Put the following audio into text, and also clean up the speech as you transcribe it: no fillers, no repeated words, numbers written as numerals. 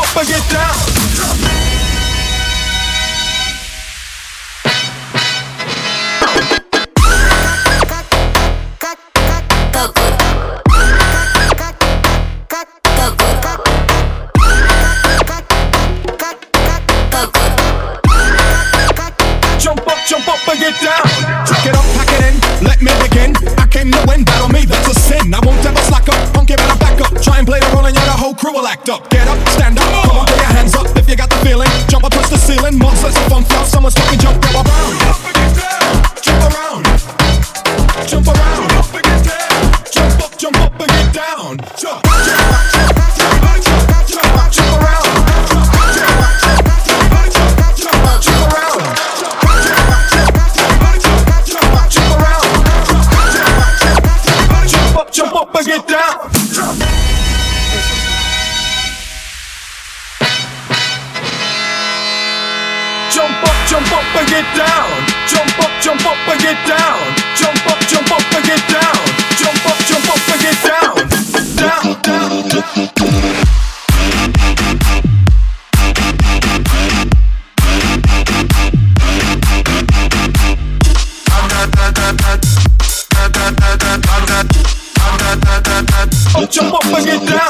up and get down. Jump up and get down. Take it up, pack it in, let me begin. I came to win, battle me, that's a sin. I won't ever slack up, punk it better back up. Try and play the role and yeah, the whole crew will act up. Get up, stand up, come on, put your hands up if you got the feeling. Jump up, touch the ceiling, monsters of fun flow. Someone's talking, jump, go around. Jump around, jump around. Jump up and get down. Jump around. Jump up and get down. Jump up and get down. Jump up and get down. Jump up and get down. Jump up and get down. Down. Jump up and get down.